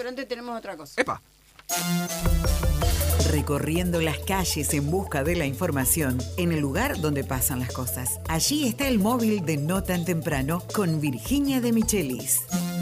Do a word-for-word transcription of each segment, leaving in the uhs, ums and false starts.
adelante tenemos otra cosa. ¡Epa! Recorriendo las calles en busca de la información en el lugar donde pasan las cosas. Allí está el móvil de No Tan Temprano con Virginia de Michelis.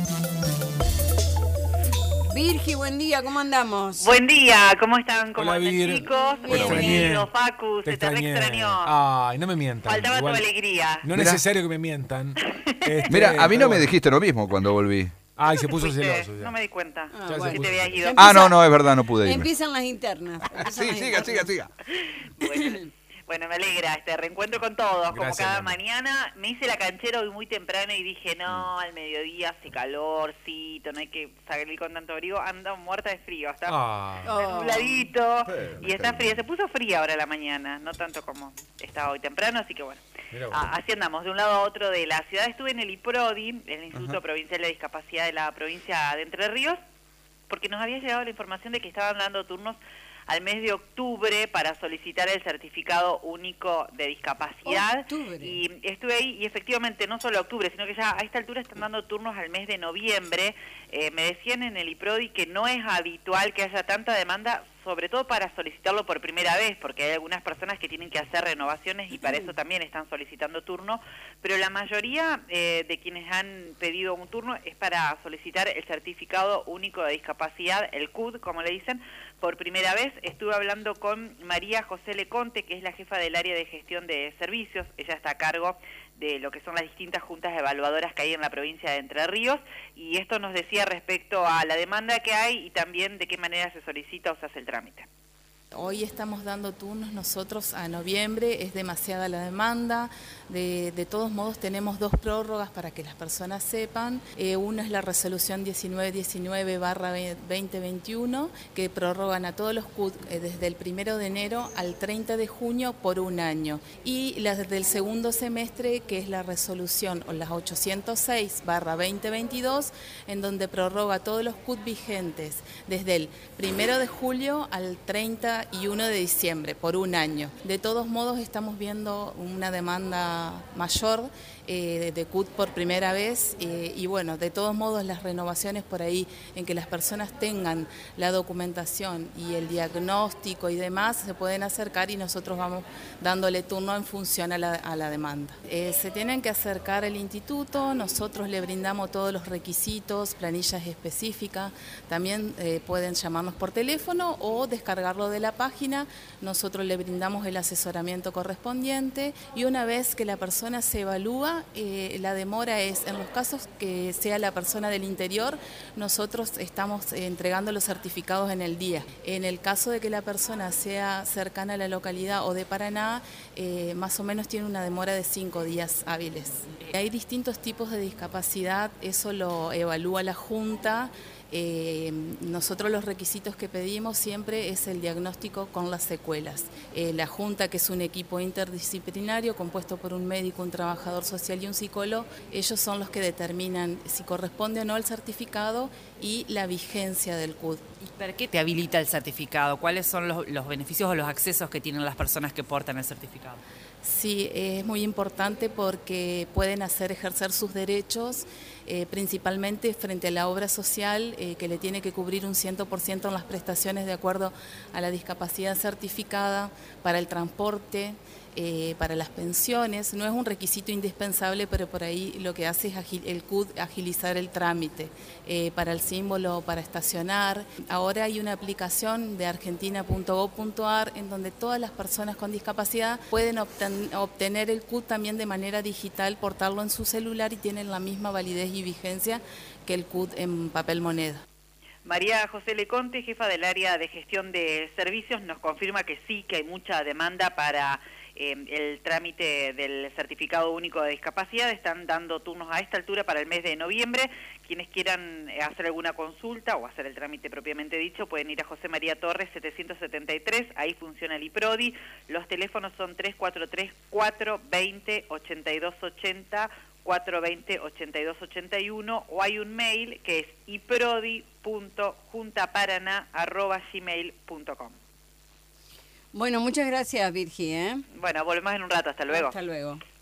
Virgi, buen día, ¿cómo andamos? Buen día, ¿cómo están? ¿Cómo Hola, andan, Vir. chicos? Te extrañé. Bienvenido, Facu, Te se te re extrañé. extrañó. Ay, no me mientan. Faltaba Igual, tu alegría. no es Mirá. necesario que me mientan. Este, Mira, a mí pero no me bueno. dijiste lo mismo cuando volví. Ay, se ¿Dónde puso fuiste? celoso ya. No me di cuenta Ah, Ya se bueno. que puso te habías celoso. ido. Empieza- Ah, no, no, es verdad, no pude irme. Empiezan las internas. empiezan Sí, las siga, siga, internas. siga. Bueno, bueno, me alegra este reencuentro con todos, como Gracias, cada Nana. mañana. Me hice la canchera hoy muy temprano y dije, no, al mediodía hace calorcito, no hay que salir con tanto abrigo. Ando muerta de frío, está Ah, Oh. nubladito Pero, y está pero- fría. Se puso fría ahora la mañana, no tanto como estaba hoy temprano, así que bueno. Mirá vos. Ah, así andamos, de un lado a otro de la ciudad. Estuve en el IPRODI, el Instituto Ajá. Provincial de Discapacidad de la provincia de Entre Ríos, porque nos había llegado la información de que estaban dando turnos al mes de octubre para solicitar el certificado único de discapacidad. Octubre. Y estuve ahí y efectivamente no solo octubre, sino que ya a esta altura están dando turnos al mes de noviembre. Eh, me decían en el IPRODI que no es habitual que haya tanta demanda, sobre todo para solicitarlo por primera vez, porque hay algunas personas que tienen que hacer renovaciones y para eso también están solicitando turno, pero la mayoría eh, de quienes han pedido un turno es para solicitar el certificado único de discapacidad, el C U D, como le dicen, por primera vez. Estuve hablando con María José Leconte, que es la jefa del área de gestión de servicios. Ella está a cargo de lo que son las distintas juntas evaluadoras que hay en la provincia de Entre Ríos, y esto nos decía respecto a la demanda que hay y también de qué manera se solicita o se hace el trámite. Hoy estamos dando turnos nosotros a noviembre, es demasiada la demanda, de, de todos modos tenemos dos prórrogas para que las personas sepan. Eh, una es la resolución diecinueve diecinueve barra veinte veintiuno, que prorrogan a todos los C U D eh, desde el primero de enero al treinta de junio por un año. Y la del segundo semestre, que es la resolución o las ochocientos seis barra veinte veintidós, en donde prorroga todos los C U D vigentes desde el primero de julio al treinta y uno de diciembre por un año. De todos modos estamos viendo una demanda mayor eh, de C U D por primera vez eh, y bueno, de todos modos las renovaciones por ahí en que las personas tengan la documentación y el diagnóstico y demás se pueden acercar y nosotros vamos dándole turno en función a la, a la demanda. Eh, se tienen que acercar al instituto, nosotros le brindamos todos los requisitos, planillas específicas, también eh, pueden llamarnos por teléfono o descargarlo de la página, nosotros le brindamos el asesoramiento correspondiente y una vez que la persona se evalúa, eh, la demora es, en los casos que sea la persona del interior, nosotros estamos eh, entregando los certificados en el día. En el caso de que la persona sea cercana a la localidad o de Paraná, eh, más o menos tiene una demora de cinco días hábiles. Hay distintos tipos de discapacidad, eso lo evalúa la Junta. Eh, nosotros los requisitos que pedimos siempre es el diagnóstico con las secuelas. Eh, la Junta, que es un equipo interdisciplinario compuesto por un médico, un trabajador social y un psicólogo, ellos son los que determinan si corresponde o no el certificado y la vigencia del C U D. ¿Y para qué te habilita el certificado? ¿Cuáles son los, los beneficios o los accesos que tienen las personas que portan el certificado? Sí, es muy importante porque pueden hacer ejercer sus derechos, eh, principalmente frente a la obra social, eh, que le tiene que cubrir un cien por ciento en las prestaciones de acuerdo a la discapacidad certificada, para el transporte, eh, para las pensiones. No es un requisito indispensable, pero por ahí lo que hace es agil, el C U D agilizar el trámite. Eh, para el símbolo, para estacionar. Ahora hay una aplicación de argentina punto gob punto ar en donde todas las personas con discapacidad pueden obten, obtener el C U D también de manera digital, portarlo en su celular y tienen la misma validez y vigencia que el C U D en papel moneda. María José Leconte, jefa del área de gestión de servicios, nos confirma que sí, que hay mucha demanda para eh, el trámite del certificado único de discapacidad. Están dando turnos a esta altura para el mes de noviembre. Quienes quieran hacer alguna consulta o hacer el trámite propiamente dicho pueden ir a José María Torres setecientos setenta y tres, ahí funciona el IPRODI. Los teléfonos son tres cuatro tres, cuatro dos cero, ocho dos ocho cero, cuatro dos cero, ocho dos ocho uno, o hay un mail que es iprodi punto juntaparaná arroba gmail punto com. Bueno, muchas gracias, Virgi, ¿eh? Bueno, volvemos en un rato. Hasta luego. Hasta luego.